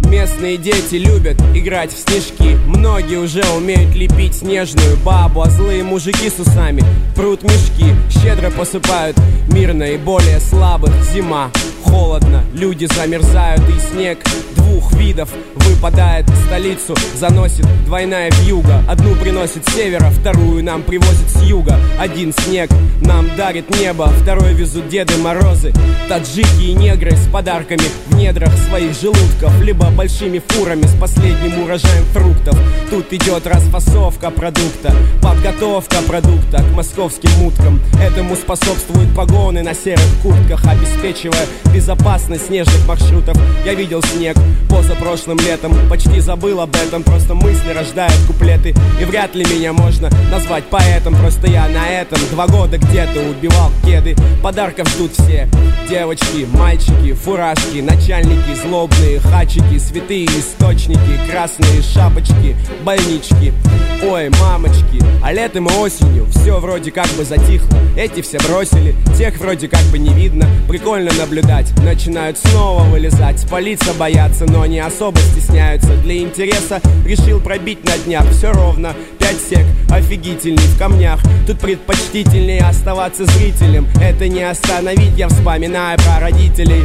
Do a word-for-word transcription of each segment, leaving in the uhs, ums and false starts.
Местные дети любят играть в снежки. Многие уже умеют лепить снежную бабу, а злые мужики с усами прут мешки. Щедро посыпают мир наиболее слабых. Зима, холодно, люди замерзают, и снег двух видов выпадает в столицу, заносит двойная вьюга. Одну приносит с севера, вторую нам привозит с юга. Один снег нам дарит небо, второй везут Деды Морозы. Таджики и негры с подарками в недрах своих желудков, либо большими фурами с последним урожаем фруктов. Тут идет расфасовка продукта, подготовка продукта к московским уткам. Этому способствуют погоны на серых куртках, обеспечивая безопасность снежных маршрутов. Я видел снег позапрошлым летом, почти забыл об этом, просто мысли рождают куплеты. И вряд ли меня можно назвать поэтом, просто я на этом два года где-то убивал кеды. Подарков ждут все: девочки, мальчики, фуражки, начальники, злобные хачики, святые источники, красные шапочки, больнички. Ой, мамочки, а летом и осенью все вроде как бы затихло. Эти все бросили, тех вроде как бы не видно. Прикольно наблюдать, начинают снова вылезать. Спалиться боятся, но не особо стесняются. Для интереса решил пробить на днях. Все ровно, пять сек, офигительный в камнях. Тут предпочтительнее оставаться зрителем. Это не остановить, я вспоминаю про родителей.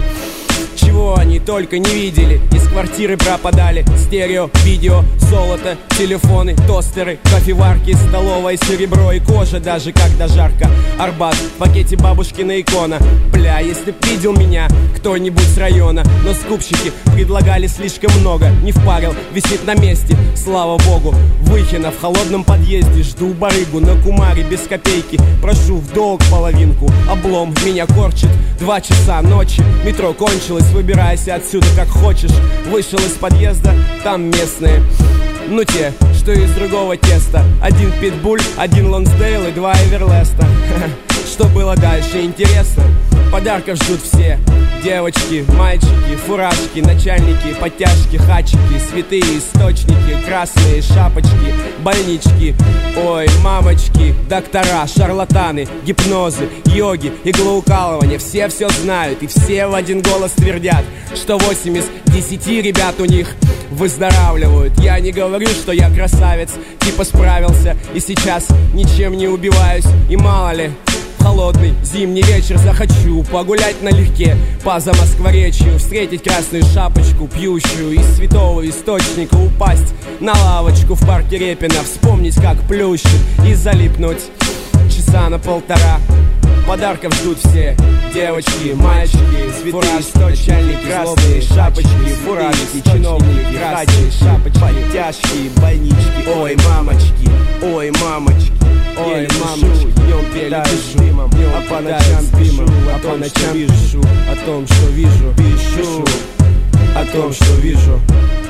Чего они только не видели. Из квартиры пропадали стерео, видео, золото, телефоны, тостеры, кофеварки, столовое серебро и кожа, даже когда жарко. Арбат, в пакете бабушкина икона. Бля, если б видел меня кто-нибудь с района. Но скупщики предлагали слишком много. Не впарил, висит на месте, слава богу. Выхина в холодном подъезде, жду барыгу на кумаре без копейки. Прошу в долг половинку, облом меня корчит. Два часа ночи, метро кончилось, выбирайся отсюда как хочешь. Вышел из подъезда, там местные, ну те, что из другого теста. Один питбуль, один Лонсдейл и два Эверлеста. Что было дальше, интересно? Подарков ждут все: девочки, мальчики, фуражки, начальники, подтяжки, хачики, святые источники, красные шапочки, больнички. Ой, мамочки, доктора, шарлатаны, гипнозы, йоги, иглоукалывания. Все все знают и все в один голос твердят, что восемь из десяти ребят у них выздоравливают. Я не говорю, что я красавец, типа справился и сейчас ничем не убиваюсь. И мало ли, холодный зимний вечер захочу погулять налегке по Замоскворечью, встретить красную шапочку, пьющую из святого источника, упасть на лавочку в парке Репина, вспомнить, как плющит, и залипнуть часа на полтора. Подарков ждут все: девочки, мальчики, святые источники, красные шапочки, фуражки, чиновники, красные шапочки, подтяжки, больнички. Ой, мамочки, ой, мамочки, ой, мамочки, днем пели дымом, а по ночам пишу, а по ночам пишу о том, что вижу, пишу о том, что вижу.